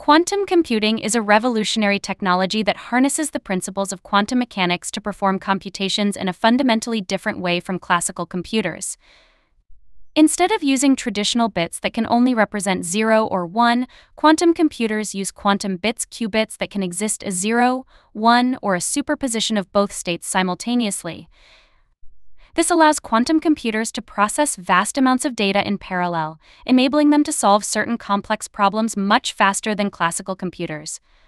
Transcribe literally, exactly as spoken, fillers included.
Quantum computing is a revolutionary technology that harnesses the principles of quantum mechanics to perform computations in a fundamentally different way from classical computers. Instead of using traditional bits that can only represent zero or one, quantum computers use quantum bits qubits that can exist as zero, one, or a superposition of both states simultaneously. This allows quantum computers to process vast amounts of data in parallel, enabling them to solve certain complex problems much faster than classical computers.